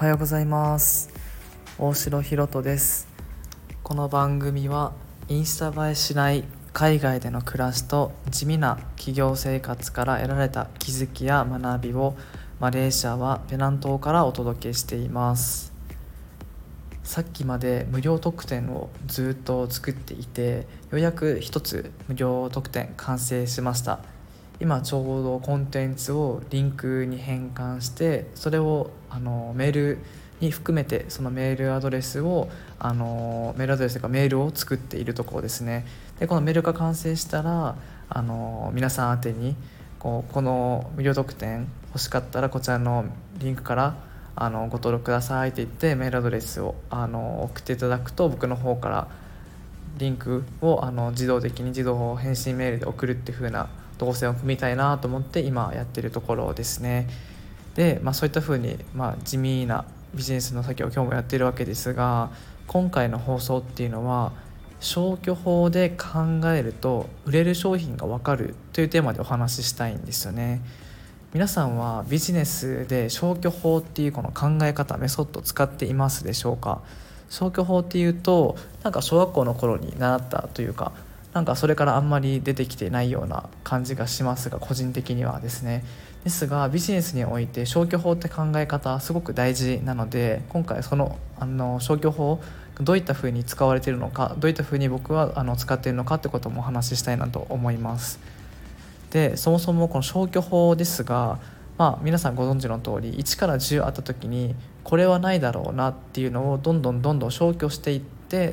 はようございます。大城ひろとです。この番組はインスタ映えしない海外での暮らしと地味な企業生活から得られた気づきや学びをマレーシアはペナン島からお届けしています。さっきまで無料特典をずっと作っていて、ようやく一つ無料特典完成しました。今ちょうどコンテンツをリンクに変換して、それをメールに含めて、そのメールアドレスをメールアドレスというかメールを作っているところですね。でこのメールが完成したら皆さん宛てにこの無料特典欲しかったらこちらのリンクからご登録くださいって言ってメールアドレスを送っていただくと、僕の方からリンクを自動的に自動返信メールで送るっていう風な動線を組みたいなと思って今やってるところですね。で、そういった風に、地味なビジネスの先を今日もやっているわけですが、今回の放送っていうのは消去法で考えると売れる商品が分かるというテーマでお話ししたいんですよね。皆さんはビジネスで消去法っていうこの考え方メソッドを使っていますでしょうか。消去法っていうと小学校の頃に習ったというか、それからあんまり出てきてないような感じがしますが、個人的にはですね。ですがビジネスにおいて消去法って考え方すごく大事なので、今回その消去法どういったふうに使われているのか、どういったふうに僕は使っているのかってこともお話ししたいなと思います。でそもそもこの消去法ですが、皆さんご存知の通り1から10あった時にこれはないだろうなっていうのをどんどん消去していって、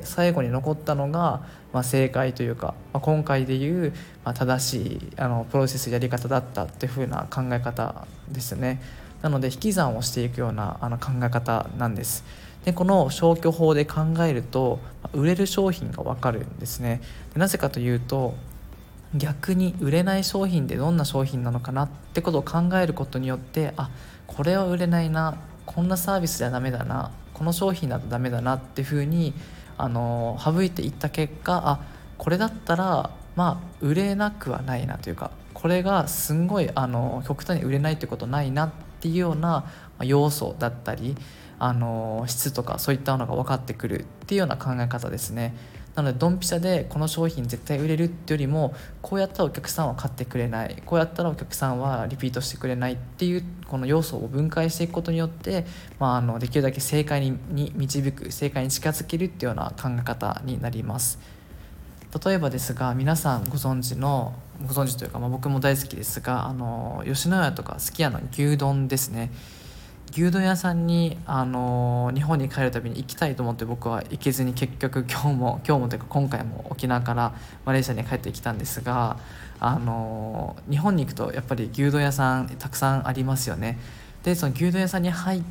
最後に残ったのが、正解というか、今回でいう、正しいプロセスやり方だったっていう風な考え方ですね。なので引き算をしていくような考え方なんです。でこの消去法で考えると売れる商品が分かるんですね。でなぜかというと、逆に売れない商品でどんな商品なのかなってことを考えることによって、これは売れないな、こんなサービスではダメだな、この商品だとダメだなっていうふうに省いていった結果、これだったら売れなくはないなというか、これがすんごい極端に売れないってことないなっていうような要素だったり質とかそういったものが分かってくるっていうような考え方ですね。なのでドンピシャでこの商品絶対売れるっていうよりも、こうやったらお客さんは買ってくれない、こうやったらお客さんはリピートしてくれないっていうこの要素を分解していくことによって、できるだけ正解に導く、正解に近づけるっていうような考え方になります。例えばですが、皆さんご存知というか、僕も大好きですが吉野家とかすき家の牛丼ですね。牛丼屋さんに日本に帰るたびに行きたいと思って僕は行けずに、結局今日もというか今回も沖縄からマレーシアに帰ってきたんですが、日本に行くとやっぱり牛丼屋さんたくさんありますよね。でその牛丼屋さんに入って、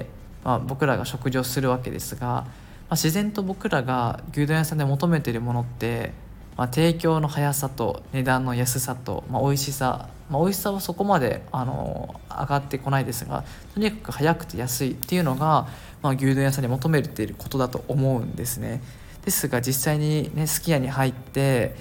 僕らが食事をするわけですが、自然と僕らが牛丼屋さんで求めているものって、提供の速さと値段の安さと、美味しさ、美味しさはそこまで上がってこないですが、とにかく早くて安いっていうのが、牛丼屋さんに求めていることだと思うんですね。ですが実際にね、すき家に入って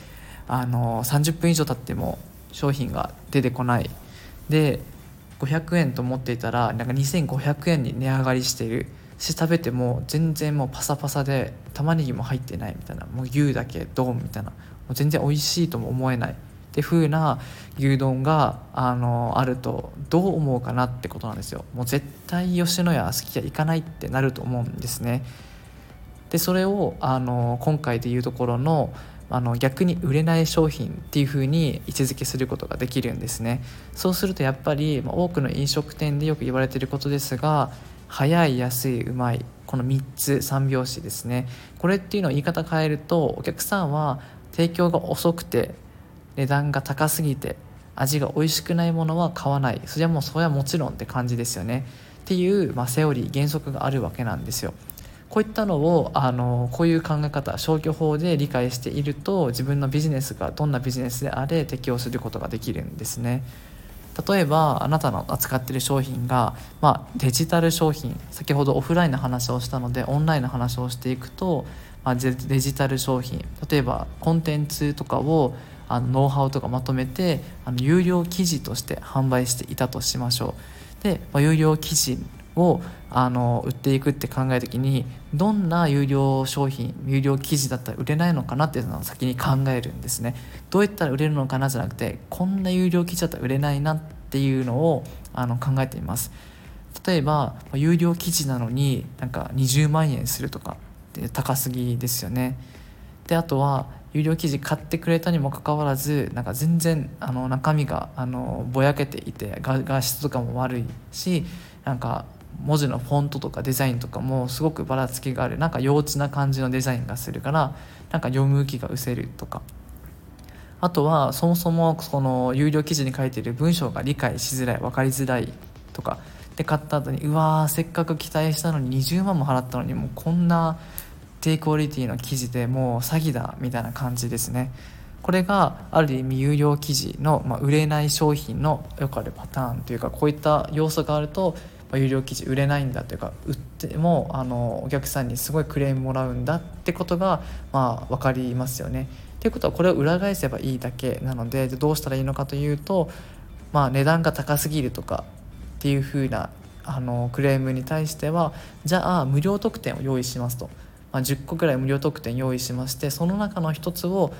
30分以上経っても商品が出てこない。で500円と思っていたら2500円に値上がりしているし、食べても全然もうパサパサで玉ねぎも入ってないみたいな、もう牛だけドンみたいな、もう全然美味しいとも思えないって風な牛丼があるとどう思うかなってことなんですよ。もう絶対吉野家すき家行かないってなると思うんですね。でそれを今回でいうところの逆に売れない商品っていう風に位置づけすることができるんですね。そうするとやっぱり、多くの飲食店でよく言われていることですが、早い、安い、うまい、この3つ3拍子ですね。これっていうのを言い方変えると、お客さんは提供が遅くて値段が高すぎて味が美味しくないものは買わない、それはもちろんって感じですよねっていう、セオリー原則があるわけなんですよ。こういったのをこういう考え方、消去法で理解していると、自分のビジネスがどんなビジネスであれ適用することができるんですね。例えばあなたの扱っている商品が、デジタル商品、先ほどオフラインの話をしたのでオンラインの話をしていくと、デジタル商品、例えばコンテンツとかをノウハウとかまとめて有料記事として販売していたとしましょう。で、有料記事を売っていくって考えた時に、どんな有料商品有料記事だったら売れないのかなっていうのを先に考えるんですね。どうやったら売れるのかなじゃなくて、こんな有料記事だったら売れないなっていうのを考えています。例えば有料記事なのになんか20万円するとかって高すぎですよね。であとは有料記事買ってくれたにもかかわらずなんか全然中身がぼやけていて画質とかも悪いし、なんか文字のフォントとかデザインとかもすごくばらつきがある、なんか幼稚な感じのデザインがするからなんか読む気が失せるとか、あとはそもそもその有料記事に書いている文章が理解しづらい、分かりづらいとかで買った後にせっかく期待したのに20万も払ったのにもうこんな低クオリティの記事でもう詐欺だみたいな感じですね。これがある意味有料記事の、売れない商品のよくあるパターンというか、こういった要素があると、有料記事売れないんだというか、売ってもお客さんにすごいクレームもらうんだってことが分かりますよね。ということはこれを裏返せばいいだけなので、どうしたらいいのかというと、値段が高すぎるとかっていう風なクレームに対しては、じゃあ無料特典を用意しますと、10個くらい無料特典用意しまして、その中の一つを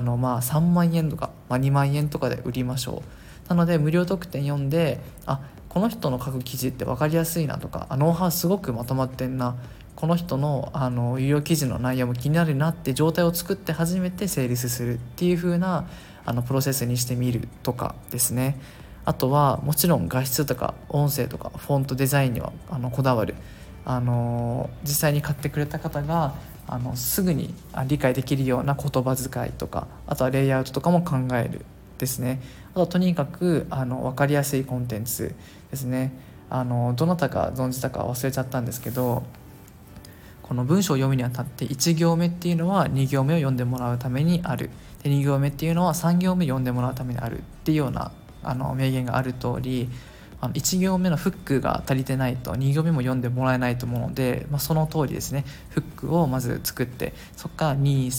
3万円とか、2万円とかで売りましょう。なので無料特典読んで、この人の書く記事って分かりやすいなとか、ノウハウすごくまとまってんな、この人の有料記事の内容も気になるなって状態を作って初めて成立するっていう風なプロセスにしてみるとかですね。あとはもちろん画質とか音声とかフォントデザインにはこだわる。実際に買ってくれた方がすぐに理解できるような言葉遣いとか、あとはレイアウトとかも考えるですね。あとはとにかく分かりやすいコンテンツですね。どなたか存じたか忘れちゃったんですけど、この文章を読むにあたって1行目っていうのは2行目を読んでもらうためにある、で2行目っていうのは3行目読んでもらうためにあるっていうような名言がある通り、1行目のフックが足りてないと2行目も読んでもらえないと思うので、その通りですね、フックをまず作って、そこから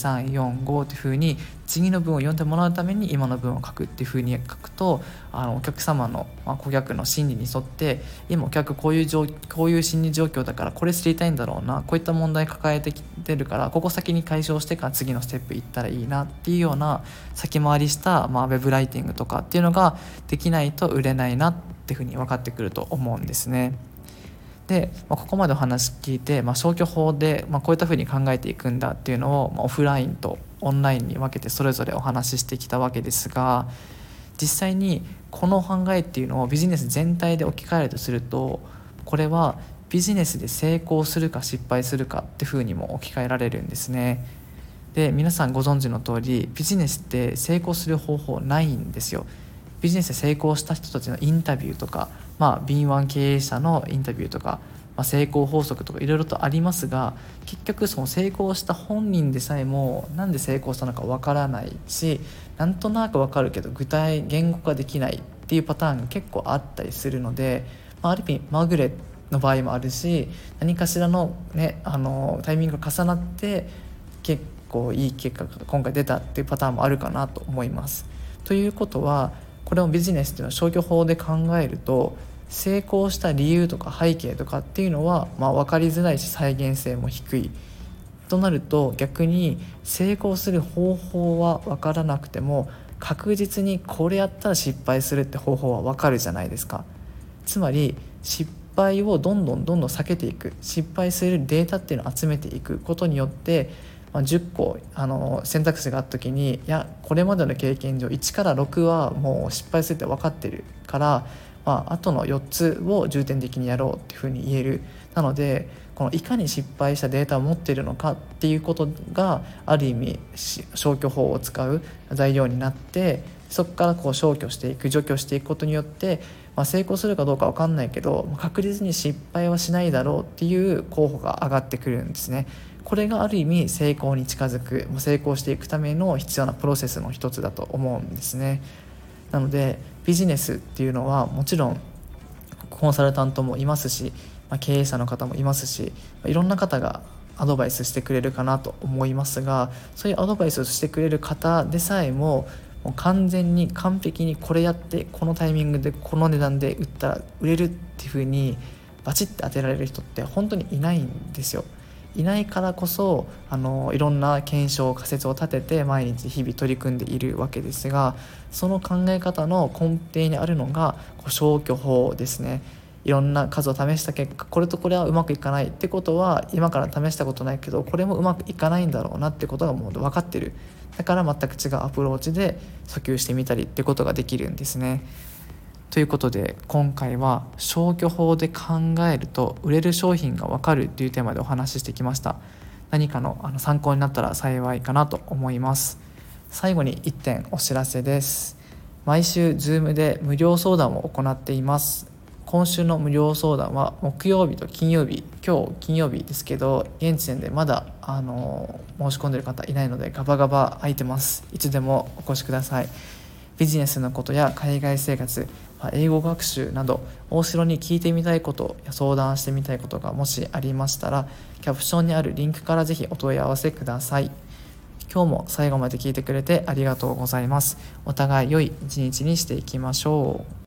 2345っていう風に次の文を読んでもらうために今の文を書くっていう風に書くと、お客様の、顧客の心理に沿って、今お客こういう心理状況だからこれ知りたいんだろうな、こういった問題抱えてきてるからここ先に解消してから次のステップ行ったらいいなっていうような先回りした、ウェブライティングとかっていうのができないと売れないなっていうふうに分かってくると思うんですね。で、ここまでお話聞いて、消去法で、こういったふうに考えていくんだっていうのを、オフラインとオンラインに分けてそれぞれお話ししてきたわけですが、実際にこの考えっていうのをビジネス全体で置き換えるとすると、これはビジネスで成功するか失敗するかっていうふうにも置き換えられるんですね。で、皆さんご存知の通りビジネスって成功する方法ないんですよ。ビジネスで成功した人たちのインタビューとか、敏腕経営者のインタビューとか、成功法則とかいろいろとありますが、結局その成功した本人でさえもなんで成功したのかわからないし、なんとなくわかるけど言語化できないっていうパターンが結構あったりするので、ある意味まぐれの場合もあるし、何かしらの、タイミングが重なって結構いい結果が今回出たっていうパターンもあるかなと思います。ということは、これをビジネスっていうのは消去法で考えると、成功した理由とか背景とかっていうのは分かりづらいし再現性も低いとなると、逆に成功する方法は分からなくても確実にこれやったら失敗するって方法は分かるじゃないですか。つまり失敗をどんどん避けていく、失敗するデータっていうのを集めていくことによって、10個選択肢があった時に、これまでの経験上1から6はもう失敗するって分かってるから、あとの4つを重点的にやろうっていうふうに言える。なのでこのいかに失敗したデータを持っているのかっていうことがある意味消去法を使う材料になって、そこから消去していく、除去していくことによって、成功するかどうか分かんないけど確実に失敗はしないだろうっていう候補が上がってくるんですね。これがある意味成功に近づく、成功していくための必要なプロセスの一つだと思うんですね。なのでビジネスっていうのはもちろんコンサルタントもいますし、経営者の方もいますし、いろんな方がアドバイスしてくれるかなと思いますが、そういうアドバイスをしてくれる方でさえも完全に完璧にこれやってこのタイミングでこの値段で売ったら売れるっていう風にバチッて当てられる人って本当にいないんですよ。いないからこそいろんな検証仮説を立てて毎日日々取り組んでいるわけですが、その考え方の根底にあるのが消去法ですね。いろんな数を試した結果、これとこれはうまくいかないってことは、今から試したことないけどこれもうまくいかないんだろうなってことがもう分かってる。だから全く違うアプローチで訴求してみたりってことができるんですね。ということで今回は消去法で考えると売れる商品が分かるというテーマでお話ししてきました。何かの参考になったら幸いかなと思います。最後に1点お知らせです。毎週 Zoom で無料相談を行っています。今週の無料相談は木曜日と金曜日、今日金曜日ですけど現時点でまだ申し込んでる方いないのでガバガバ空いてます。いつでもお越しください。ビジネスのことや海外生活、英語学習など大城に聞いてみたいことや相談してみたいことがもしありましたら、キャプションにあるリンクからぜひお問い合わせください。今日も最後まで聞いてくれてありがとうございます。お互い良い一日にしていきましょう。